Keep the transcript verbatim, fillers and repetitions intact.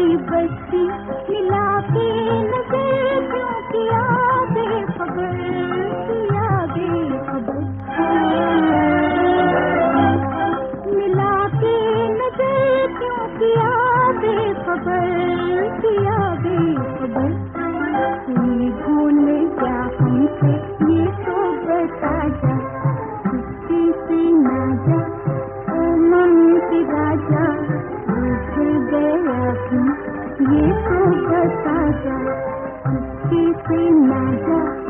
बस्ती मिला के नजर क्यों किया बेखबर, किया बेखबर। मिला के नजर क्यों किया बेखबर, किया बेखबर। कोई भूले क्या हमसे ये तो बता जा, चुप्पी से ना जा ओ मन के राजा, भूल गया तुम ये तो बता जा, चुप्पी से ना जा।